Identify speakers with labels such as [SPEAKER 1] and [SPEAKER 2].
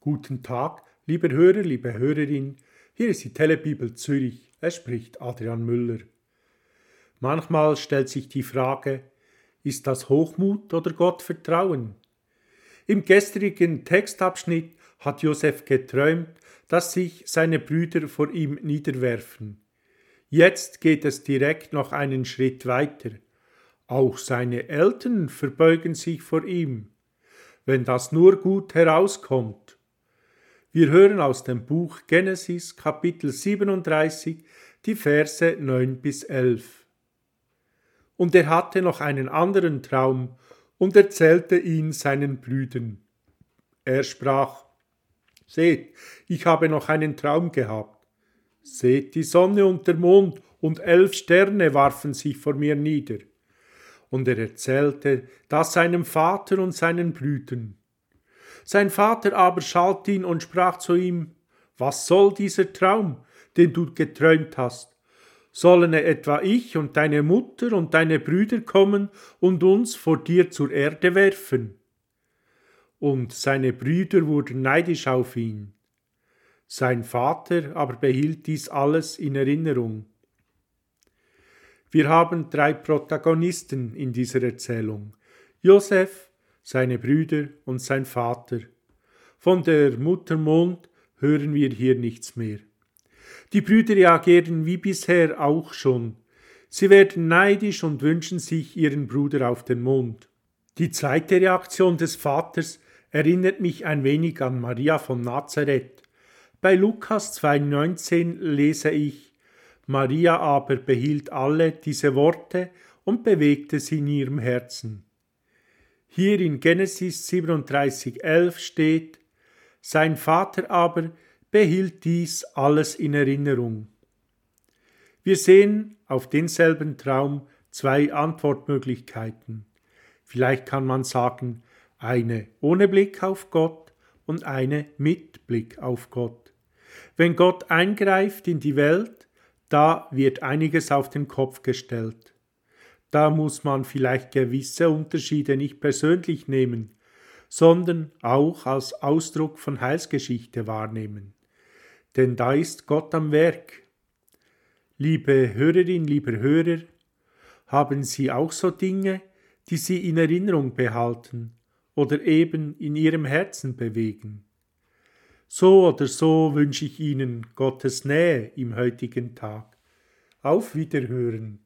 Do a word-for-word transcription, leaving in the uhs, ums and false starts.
[SPEAKER 1] Guten Tag, lieber Hörer, liebe Hörerin, hier ist die Telebibel Zürich, es spricht Adrian Müller. Manchmal stellt sich die Frage, ist das Hochmut oder Gottvertrauen? Im gestrigen Textabschnitt hat Josef geträumt, dass sich seine Brüder vor ihm niederwerfen. Jetzt geht es direkt noch einen Schritt weiter. Auch seine Eltern verbeugen sich vor ihm. Wenn das nur gut herauskommt. Wir hören aus dem Buch Genesis, Kapitel siebenunddreißig, die Verse neun bis elf. Und er hatte noch einen anderen Traum und erzählte ihn seinen Brüdern. Er sprach: Seht, ich habe noch einen Traum gehabt. Seht, die Sonne und der Mond und elf Sterne warfen sich vor mir nieder. Und er erzählte das seinem Vater und seinen Brüdern. Sein Vater aber schalt ihn und sprach zu ihm: Was soll dieser Traum, den du geträumt hast? Sollen etwa ich und deine Mutter und deine Brüder kommen und uns vor dir zur Erde werfen? Und seine Brüder wurden neidisch auf ihn. Sein Vater aber behielt dies alles in Erinnerung. Wir haben drei Protagonisten in dieser Erzählung: Josef, seine Brüder und sein Vater. Von der Mutter Mond hören wir hier nichts mehr. Die Brüder reagieren wie bisher auch schon. Sie werden neidisch und wünschen sich ihren Bruder auf den Mond. Die zweite Reaktion des Vaters erinnert mich ein wenig an Maria von Nazareth. Bei Lukas zwei neunzehn lese ich: Maria aber behielt alle diese Worte und bewegte sie in ihrem Herzen. Hier in Genesis siebenunddreißig elf steht: Sein Vater aber behielt dies alles in Erinnerung. Wir sehen auf denselben Traum zwei Antwortmöglichkeiten. Vielleicht kann man sagen, eine ohne Blick auf Gott und eine mit Blick auf Gott. Wenn Gott eingreift in die Welt, da wird einiges auf den Kopf gestellt. Da muss man vielleicht gewisse Unterschiede nicht persönlich nehmen, sondern auch als Ausdruck von Heilsgeschichte wahrnehmen. Denn da ist Gott am Werk. Liebe Hörerin, lieber Hörer, haben Sie auch so Dinge, die Sie in Erinnerung behalten oder eben in Ihrem Herzen bewegen? So oder so wünsche ich Ihnen Gottes Nähe im heutigen Tag. Auf Wiederhören.